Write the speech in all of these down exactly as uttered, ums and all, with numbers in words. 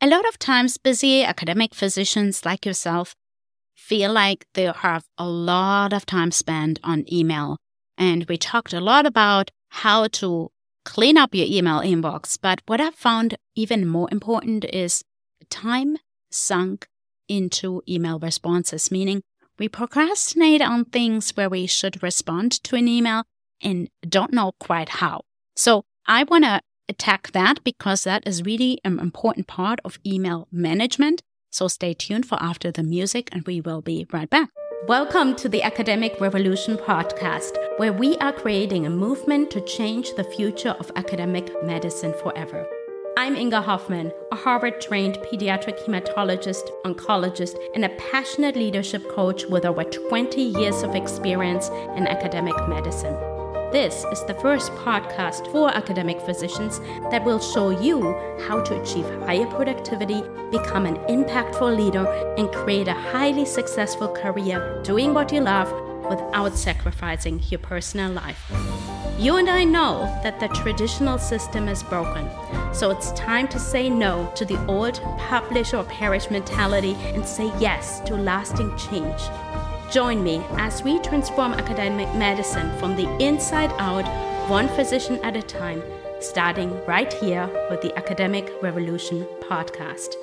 A lot of times, busy academic physicians like yourself feel like they have a lot of time spent on email. And we talked a lot about how to clean up your email inbox. But what I've found even more important is time sunk into email responses, meaning we procrastinate on things where we should respond to an email and don't know quite how. So I want to attack that because that is really an important part of email management. So stay tuned for after the music and we will be right back. Welcome to the Academic Revolution podcast, where we are creating a movement to change the future of academic medicine forever. I'm Inga Hoffman, a Harvard-trained pediatric hematologist, oncologist, and a passionate leadership coach with over twenty years of experience in academic medicine. This is the first podcast for academic physicians that will show you how to achieve higher productivity, become an impactful leader, and create a highly successful career doing what you love without sacrificing your personal life. You and I know that the traditional system is broken, so it's time to say no to the old publish or perish mentality and say yes to lasting change. Join me as we transform academic medicine from the inside out, one physician at a time, starting right here with the Academic Revolution podcast.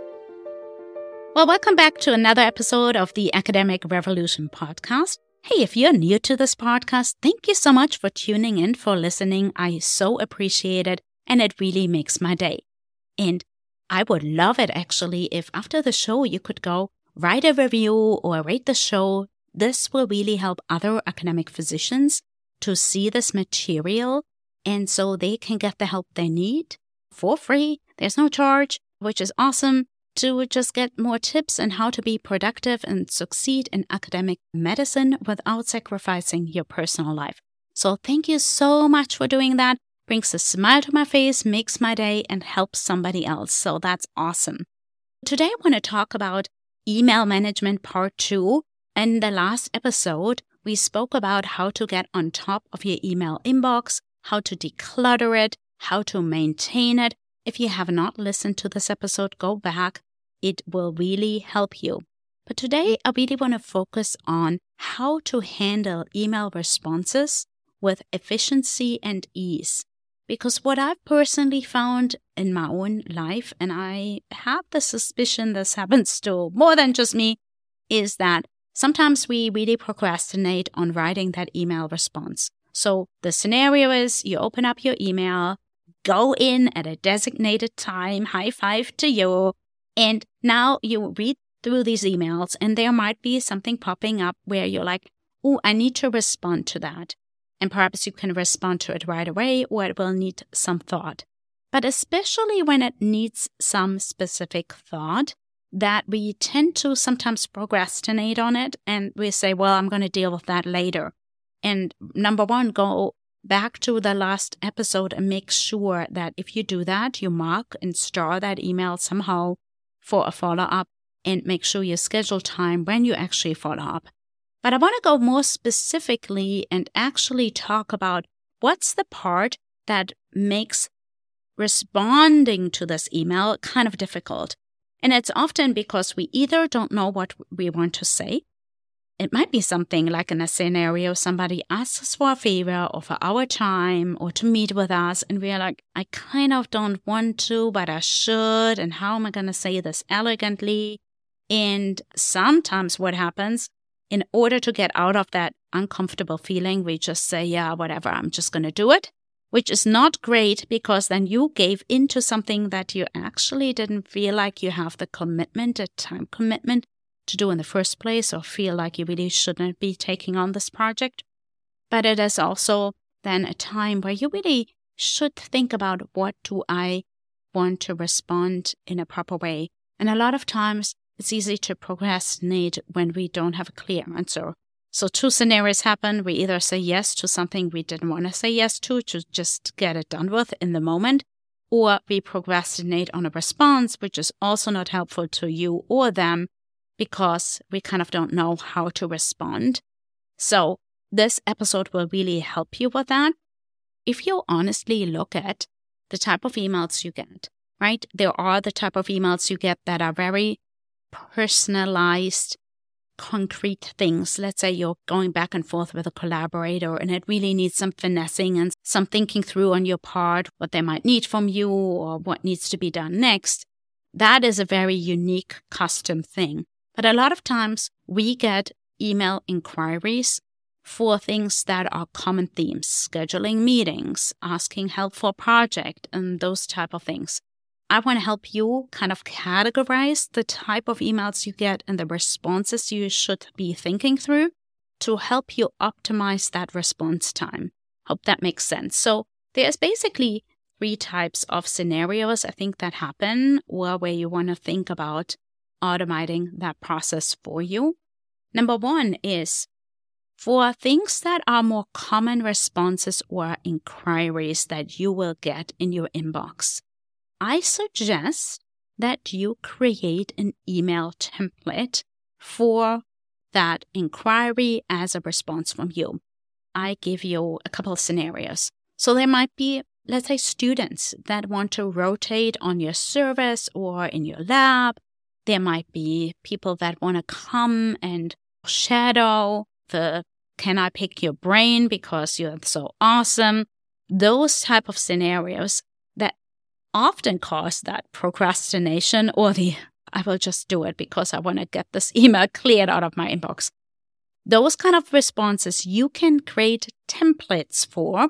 Well, welcome back to another episode of the Academic Revolution podcast. Hey, if you're new to this podcast, thank you so much for tuning in, for listening. I so appreciate it, and it really makes my day. And I would love it, actually, if after the show you could go write a review or rate the show. This will really help other academic physicians to see this material, and so they can get the help they need for free. There's no charge, which is awesome, to just get more tips on how to be productive and succeed in academic medicine without sacrificing your personal life. So thank you so much for doing that. Brings a smile to my face, makes my day, and helps somebody else. So that's awesome. Today I want to talk about email management part two. In the last episode, we spoke about how to get on top of your email inbox, how to declutter it, how to maintain it. If you have not listened to this episode, go back. It will really help you. But today, I really want to focus on how to handle email responses with efficiency and ease. Because what I've personally found in my own life, and I have the suspicion this happens to more than just me, is that sometimes we really procrastinate on writing that email response. So the scenario is you open up your email, go in at a designated time, high five to you, and now you read through these emails and there might be something popping up where you're like, oh, I need to respond to that. And perhaps you can respond to it right away, or it will need some thought. But especially when it needs some specific thought, that we tend to sometimes procrastinate on it and we say, well, I'm going to deal with that later. And number one, go back to the last episode and make sure that if you do that, you mark and star that email somehow for a follow-up and make sure you schedule time when you actually follow up. But I want to go more specifically and actually talk about what's the part that makes responding to this email kind of difficult. And it's often because we either don't know what we want to say. It might be something like in a scenario, somebody asks us for a favor or for our time or to meet with us. And we're like, I kind of don't want to, but I should. And how am I going to say this elegantly? And sometimes what happens, in order to get out of that uncomfortable feeling, we just say, yeah, whatever, I'm just going to do it, which is not great because then you gave into something that you actually didn't feel like you have the commitment, the time commitment to do in the first place, or feel like you really shouldn't be taking on this project. But it is also then a time where you really should think about, what do I want to respond in a proper way? And a lot of times, it's easy to procrastinate when we don't have a clear answer. So two scenarios happen. We either say yes to something we didn't want to say yes to, to just get it done with in the moment, or we procrastinate on a response, which is also not helpful to you or them because we kind of don't know how to respond. So this episode will really help you with that. If you honestly look at the type of emails you get, right? There are the type of emails you get that are very personalized, concrete things. Let's say you're going back and forth with a collaborator and it really needs some finessing and some thinking through on your part, what they might need from you or what needs to be done next. That is a very unique custom thing. But a lot of times we get email inquiries for things that are common themes, scheduling meetings, asking help for a project, and those type of things. I want to help you kind of categorize the type of emails you get and the responses you should be thinking through to help you optimize that response time. Hope that makes sense. So there's basically three types of scenarios I think that happen or where you want to think about automating that process for you. Number one is for things that are more common responses or inquiries that you will get in your inbox. I suggest that you create an email template for that inquiry as a response from you. I give you a couple of scenarios. So there might be, let's say, students that want to rotate on your service or in your lab. There might be people that want to come and shadow the "can I pick your brain because you're so awesome?" Those type of scenarios that often cause that procrastination or the "I will just do it because I want to get this email cleared out of my inbox." Those kind of responses you can create templates for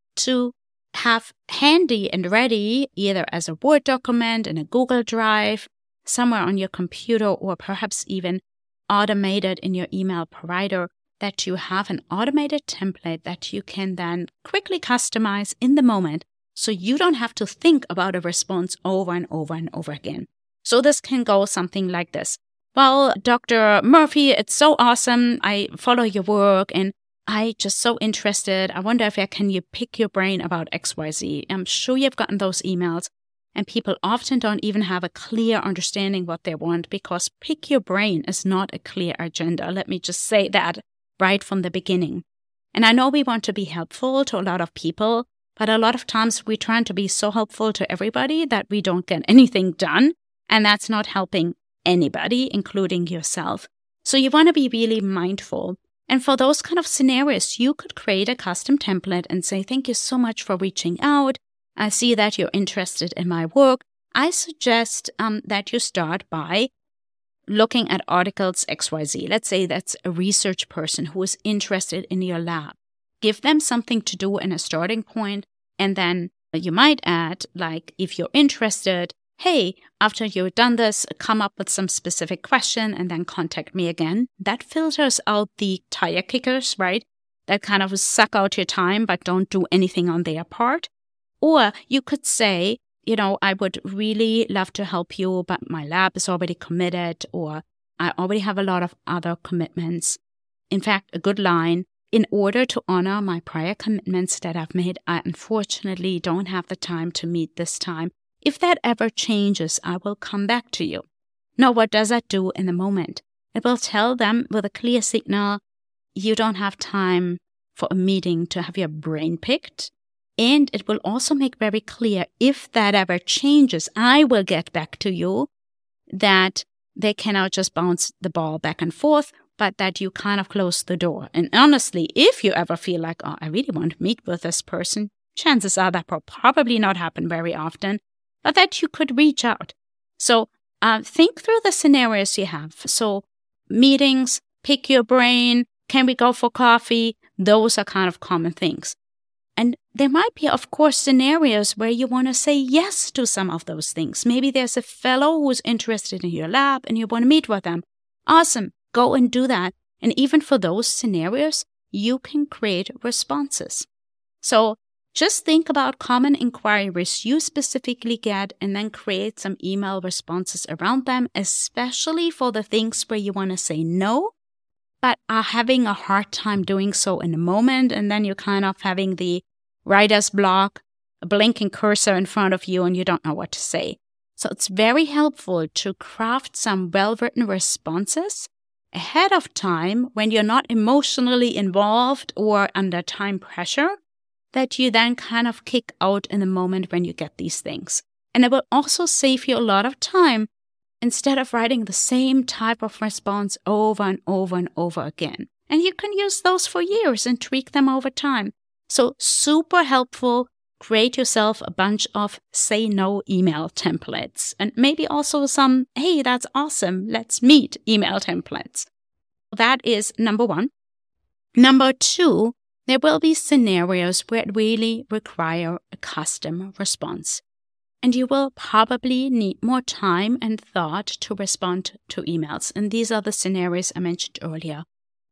to have handy and ready either as a Word document in a Google Drive, somewhere on your computer, or perhaps even automated in your email provider, that you have an automated template that you can then quickly customize in the moment so you don't have to think about a response over and over and over again. So this can go something like this. Well, Doctor Murphy, it's so awesome. I follow your work and I just so interested. I wonder if I can you pick your brain about X Y Z. I'm sure you've gotten those emails and people often don't even have a clear understanding what they want because pick your brain is not a clear agenda. Let me just say that right from the beginning. And I know we want to be helpful to a lot of people, but a lot of times we're trying to be so helpful to everybody that we don't get anything done. And that's not helping anybody, including yourself. So you want to be really mindful. And for those kind of scenarios, you could create a custom template and say, "Thank you so much for reaching out. I see that you're interested in my work. I suggest um, that you start by looking at articles X Y Z. Let's say that's a research person who is interested in your lab. Give them something to do and a starting point. And then you might add, like, if you're interested, hey, after you've done this, come up with some specific question and then contact me again. That filters out the tire kickers, right? That kind of suck out your time but don't do anything on their part. Or you could say, you know, I would really love to help you, but my lab is already committed, or I already have a lot of other commitments. In fact, a good line, in order to honor my prior commitments that I've made, I unfortunately don't have the time to meet this time. If that ever changes, I will come back to you. Now, what does that do in the moment? It will tell them with a clear signal, you don't have time for a meeting to have your brain picked. And it will also make very clear, if that ever changes, I will get back to you, that they cannot just bounce the ball back and forth, but that you kind of close the door. And honestly, if you ever feel like, oh, I really want to meet with this person, chances are that will probably not happen very often, but that you could reach out. So uh, think through the scenarios you have. So meetings, pick your brain, can we go for coffee? Those are kind of common things. And there might be, of course, scenarios where you want to say yes to some of those things. Maybe there's a fellow who's interested in your lab and you want to meet with them. Awesome. Go and do that. And even for those scenarios, you can create responses. So just think about common inquiries you specifically get and then create some email responses around them, especially for the things where you want to say no, but are having a hard time doing so in the moment. And then you're kind of having the writer's block, a blinking cursor in front of you, and you don't know what to say. So it's very helpful to craft some well-written responses ahead of time when you're not emotionally involved or under time pressure, that you then kind of kick out in the moment when you get these things. And it will also save you a lot of time instead of writing the same type of response over and over and over again. And you can use those for years and tweak them over time. So super helpful. Create yourself a bunch of say no email templates and maybe also some, hey, that's awesome, let's meet email templates. That is number one. Number two, there will be scenarios where it really require a custom response. And you will probably need more time and thought to respond to emails. And these are the scenarios I mentioned earlier.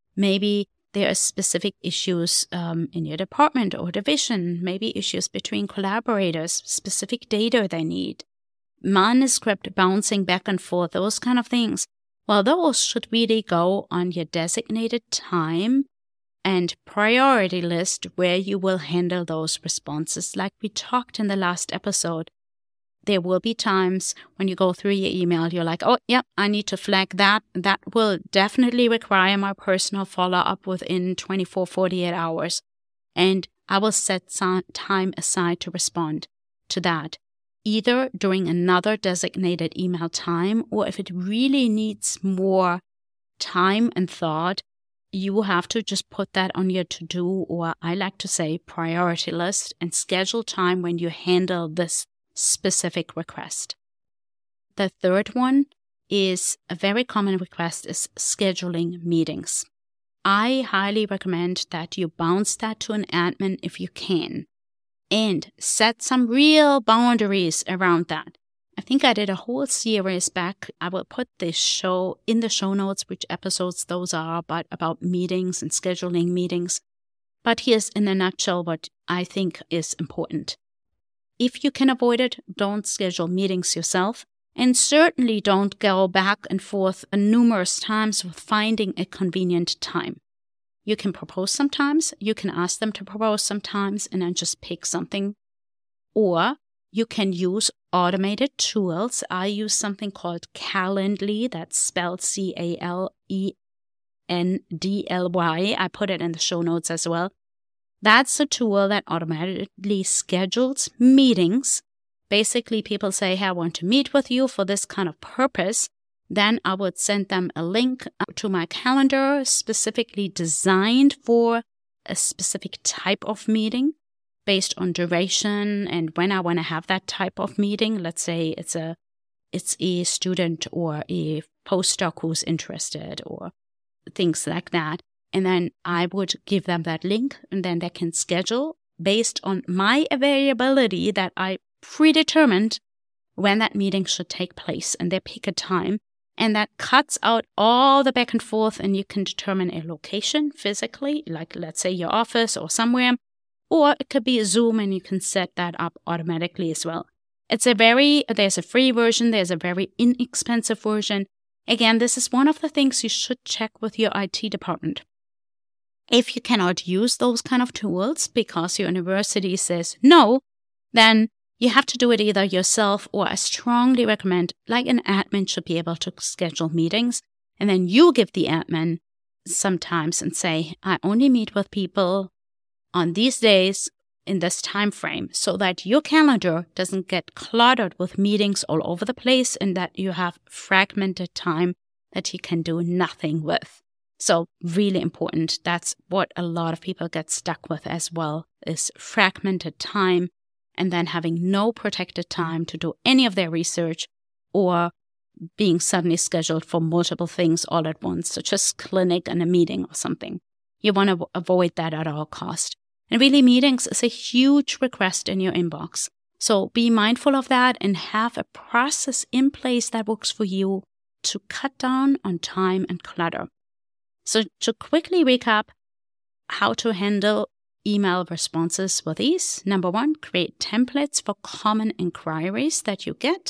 Maybe there are specific issues um, in your department or division, maybe issues between collaborators, specific data they need, manuscript bouncing back and forth, those kind of things. Well, those should really go on your designated time and priority list where you will handle those responses. Like we talked in the last episode, there will be times when you go through your email, you're like, oh, yeah, I need to flag that. That will definitely require my personal follow-up within twenty-four, forty-eight hours. And I will set some time aside to respond to that, either during another designated email time, or if it really needs more time and thought, you will have to just put that on your to-do, or I like to say priority list, and schedule time when you handle this specific request. The third one is a very common request is scheduling meetings. I highly recommend that you bounce that to an admin if you can and set some real boundaries around that. I think I did a whole series back. I will put this show in the show notes, which episodes those are, but about meetings and scheduling meetings. But here's in a nutshell what I think is important. If you can avoid it, don't schedule meetings yourself, and certainly don't go back and forth numerous times with finding a convenient time. You can propose sometimes, you can ask them to propose sometimes, and then just pick something. Or you can use automated tools. I use something called Calendly, that's spelled C A L E N D L Y. I put it in the show notes as well. That's a tool that automatically schedules meetings. Basically, people say, hey, I want to meet with you for this kind of purpose. Then I would send them a link to my calendar specifically designed for a specific type of meeting based on duration and when I want to have that type of meeting. Let's say it's a it's a student or a postdoc who's interested or things like that. And then I would give them that link, and then they can schedule based on my availability that I predetermined when that meeting should take place. And they pick a time, and that cuts out all the back and forth, and you can determine a location physically, like let's say your office or somewhere, or it could be a Zoom, and you can set that up automatically as well. It's a very, there's a free version, there's a very inexpensive version. Again, this is one of the things you should check with your I T department. If you cannot use those kind of tools because your university says no, then you have to do it either yourself, or I strongly recommend, like an admin should be able to schedule meetings, and then you give the admin sometimes and say, I only meet with people on these days in this time frame, so that your calendar doesn't get cluttered with meetings all over the place and that you have fragmented time that you can do nothing with. So really important. That's what a lot of people get stuck with as well, is fragmented time and then having no protected time to do any of their research, or being suddenly scheduled for multiple things all at once, such as clinic and a meeting or something. You want to avoid that at all cost. And really, meetings is a huge request in your inbox. So be mindful of that and have a process in place that works for you to cut down on time and clutter. So to quickly recap how to handle email responses with these. Number one, create templates for common inquiries that you get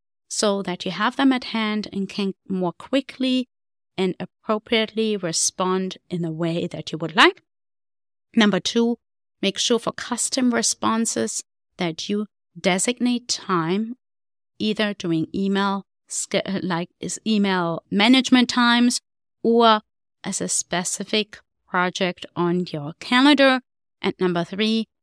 so that you have them at hand and can more quickly and appropriately respond in the way that you would like. Number two, make sure for custom responses that you designate time, either during email, like is email management times, or as a specific project on your calendar. And number three,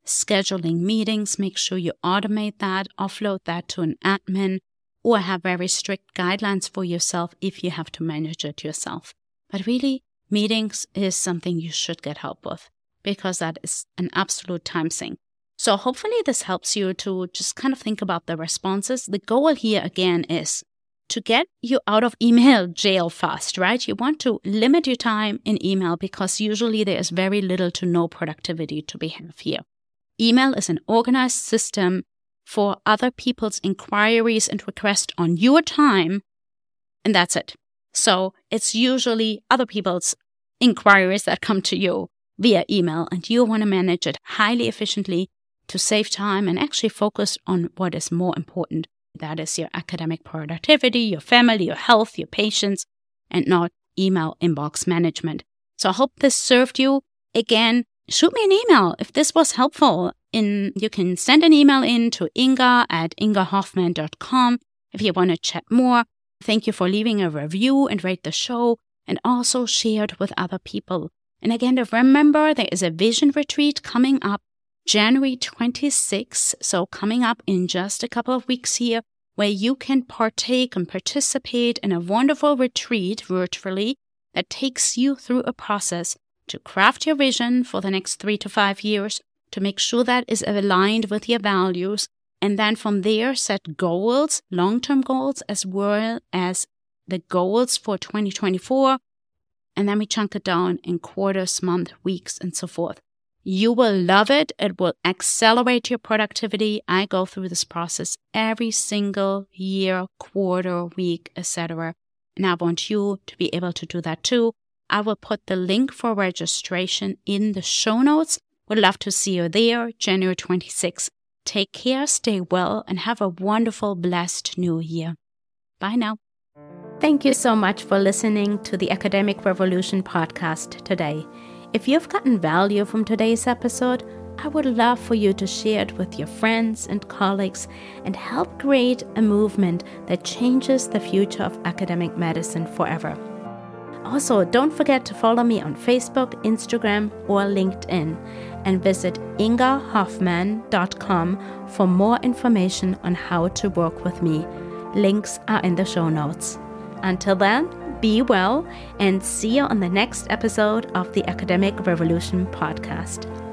scheduling meetings, make sure you automate that, offload that to an admin, or have very strict guidelines for yourself if you have to manage it yourself. But really, meetings is something you should get help with because that is an absolute time sink. So hopefully this helps you to just kind of think about the responses. The goal here again is to get you out of email jail fast, right? You want to limit your time in email because usually there is very little to no productivity to be had here. Email is an organized system for other people's inquiries and requests on your time, and that's it. So it's usually other people's inquiries that come to you via email, and you want to manage it highly efficiently to save time and actually focus on what is more important. That is your academic productivity, your family, your health, your patients, and not email inbox management. So I hope this served you. Again, shoot me an email if this was helpful. In, you can send an email in to Inga at inga hoffman dot com if you want to chat more. Thank you for leaving a review and rate the show, and also share it with other people. And again, remember there is a vision retreat coming up January twenty-sixth, so coming up in just a couple of weeks here, where you can partake and participate in a wonderful retreat virtually that takes you through a process to craft your vision for the next three to five years, to make sure that is aligned with your values, and then from there set goals, long-term goals, as well as the goals for twenty twenty-four, and then we chunk it down in quarters, months, weeks, and so forth. You will love it. It will accelerate your productivity. I go through this process every single year, quarter, week, et cetera. And I want you to be able to do that too. I will put the link for registration in the show notes. Would love to see you there, January twenty-sixth. Take care, stay well, and have a wonderful, blessed new year. Bye now. Thank you so much for listening to the Academic Revolution podcast today. If you've gotten value from today's episode, I would love for you to share it with your friends and colleagues and help create a movement that changes the future of academic medicine forever. Also, don't forget to follow me on Facebook, Instagram, or LinkedIn, and visit inga hoffman dot com for more information on how to work with me. Links are in the show notes. Until then, be well, and see you on the next episode of the Academic Revolution podcast.